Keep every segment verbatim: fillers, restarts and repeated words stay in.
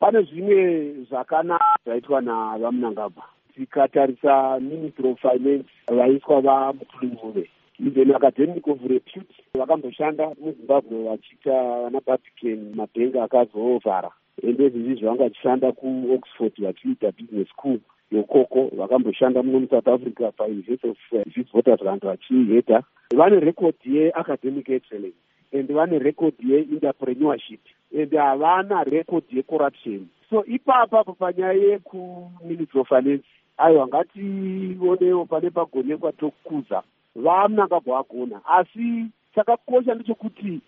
pane zvimwe zvakanaka zvaitwa navamunangagwa. Tikatarisa Ministry of Finance vaiswa vaMutulumuve, even academic of repute vakamboshanda muZimbabwe vachiita vana Baptican mabhengi akazovhara, ende izvi zvavangachishanda kuOxford vachiita business school yokoko, vakamboshanda muno muSouth Africa paUniversity of Witwatersrand vachiheta. Vane record yeacademic excellence and vane record yeentrepreneurship and havana record yecorruption. So ipapa panyaya yekuMinistry of Finance aiwa ngationewo pane pagonekwa tokukuza vamunangagwa agona, asi chakakosha ndechekuti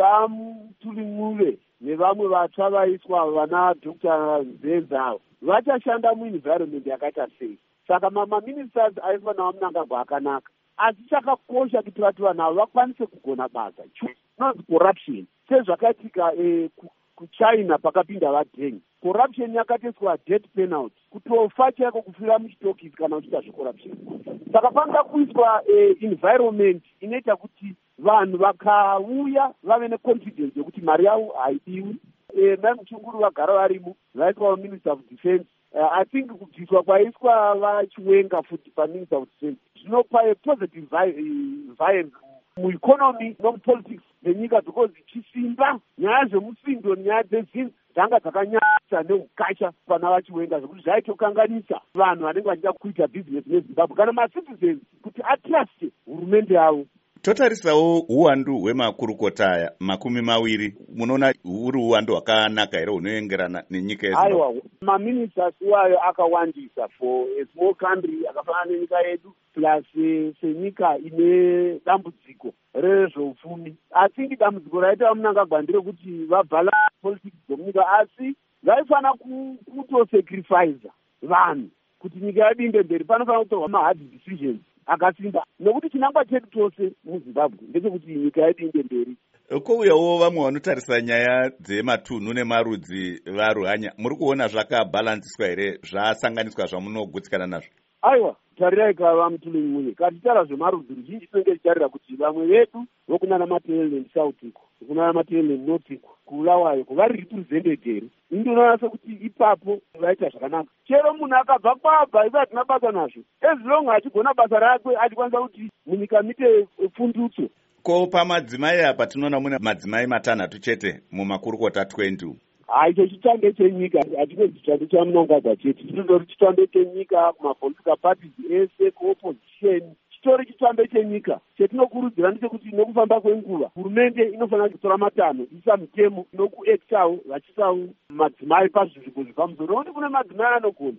vaMutulumuve nevamwe vatsva vaiswa vana Doctor Nzenza vachashanda muenvironment yakaita sei. Saka mamaministers aiswa navamunangagwa akanaka, asi chakakosha kuti vati vanhu avo vakwanise kugona basa. Not corruption sezvakaitika eh, kuChina pakapinda vadengi. Corruption yakatiswa death penalty, kutofa chaiko kufira muchitokisi kana uchiita zvecorruption. Saka panga kuiswa eh, environment inoita kuti vanhu vakauya vave neconfidence yekuti mari yavo haidiwi. Eh, mai Muchunguru vagara varimo, vaiswa Minister of Defense. Uh, I think kubviswa kwaiswa vachiwenga futi paMinister of Defense zvinopa a positive vibe mueconomy nomupolitics dzenyika, because chisimba nyaya zvemusindo nyaya dzezvinhu dzanga dzakanyanya neukasha pana vachiwenga zvekuti zvaitokanganisa vanhu vanenge vachida kuita business neZimbabwe kana macitizens kuti atruste hurumende yavo. Totarisawo uwandu hwemakurukota makumi mawiri, munoona huri uwandu hwakanaka here hunoengerana nenyika yeZimbabwe? Aiwa, maministers wayo akawandisa for a small country akafanana nenyika yedu, plus senyika ine dambudziko rezveupfumi. Asi dambudziko raita vamunangagwa nderekuti vabhala politics dzomunyika, asi vaifana kutosacrifice vanhu kuti nyika yedu inde mberi. Panofanira kutorwa mahard decisions akasimba, nokuti chinangwa chedu tose muZimbabwe ndechekuti nyika yedu inde mberi. Kouyawo vamwe vanotarisa nyaya dzematunhu nemarudzi varuhanya, muri kuona zvakabhalansiswa here, zvasanganiswa zvamunogutsikana nazvo? Aiwa, tarirai kava Mutulumuve, katitara zvemarudzi ruzhinji tinenge tichitarira kuti vamwe vedu vokunana Matabeleland South iko, vokunana Matabeleland North iko, kuulawayo kuvari represented here. Indinoona sekuti ipapo vaita zvakanaka. Chero munhu akabva kwabva ivo hatina basa nazvo, as long achigona basa rakwe achikwanisa kuti munyika mite pfundutso. Ko pamadzimai apa tinoona mune madzimai matanhatu chete mumakurukota twenty. Haicho chitambe chenyika, hatine chitambe chamunangagwa chete, chitori chitambe chenyika kumapolitical parties ese, kuopposition. Chitori chitambe chenyika. Chetinokurudzira ndechekuti nokufamba kwenguva hurumende inofanira kutora matanho isa mitemo nokuactawo vachisawo madzimai pazvizviko zvepamusoro, nokuti kune madzimai anogona